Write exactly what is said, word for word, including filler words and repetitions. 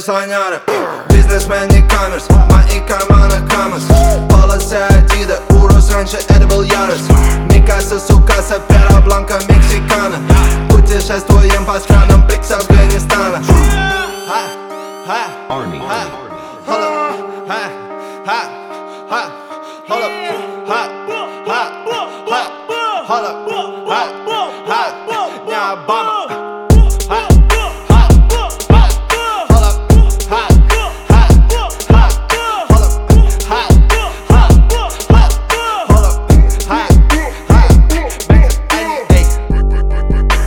слоняра. Бизнесмен не камерс, мои карманы камерс. Полосы Адида, урос, раньше это был ярость. Микаса, сукаса, пера бланка, мексикана. Путешествуем по странам, пик с Афганистана. Army. Hold up, ha, ha, ha, hold up, ha, ha, ha, hold up.